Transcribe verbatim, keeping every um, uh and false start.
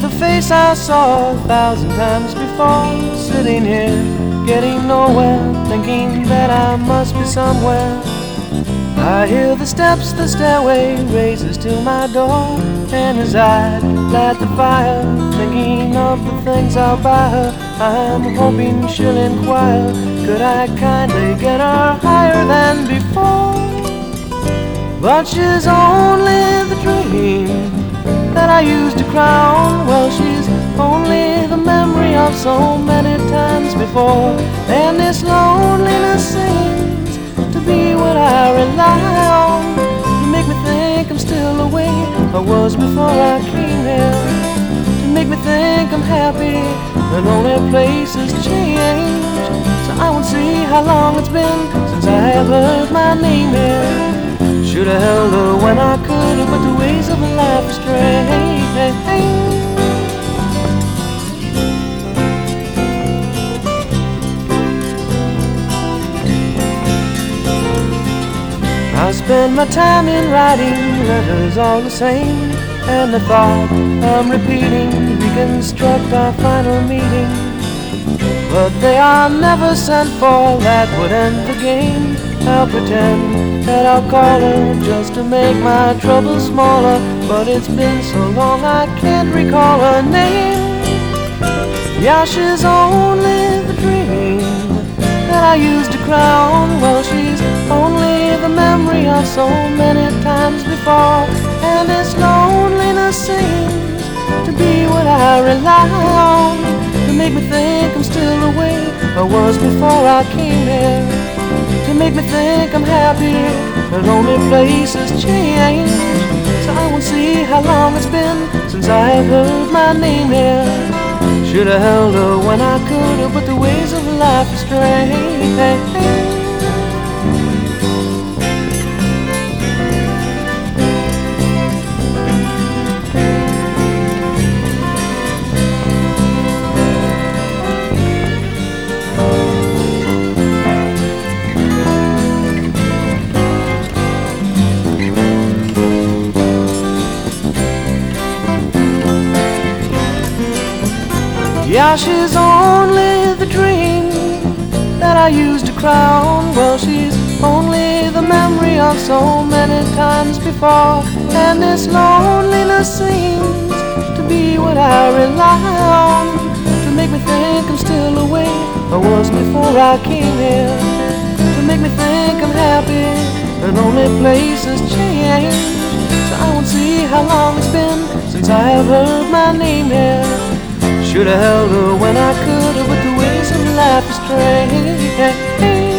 with a face I saw a thousand times before, sitting here, getting nowhere, thinking that I must be somewhere. I hear the steps, the stairway raises to my door, and as I light the fire, thinking of the things I'll buy her, I'm hoping she'll inquire, could I kindly get her higher than before? But she's only the dream that I used to crown. Well, she's only the memory of so many times before, and this loneliness seems to be what I rely on to make me think I'm still the way I was before I came here, to make me think I'm happy and only places change. So I won't see how long it's been since I have heard my name here. Should have held her when I could, but the ways of life are strange. I spend my time in writing letters all the same, and the thought I'm repeating reconstruct our final meeting. But they are never sent for, that would end the game. I'll pretend that I'll call her just to make my trouble smaller, but it's been so long I can't recall her name. Yeah, she's only the dream that I used to crown. Well, she's only the memory of so many times before, and this loneliness seems to be what I rely on to make me think I'm still the way I was before I came here, to make me think I'm happy and only places change. So I won't see how long it's been since I have heard my name here. Should have held her when I could, but the ways of life are strange. Yeah, she's only the dream that I used to crown. Well, she's only the memory of so many times before, and this loneliness seems to be what I rely on to make me think I'm still the way I was before I came here, to make me think I'm happy and only places change. So I won't see how long it's been since I have heard my name here. Should have held her when I could, but the ways of life are strange.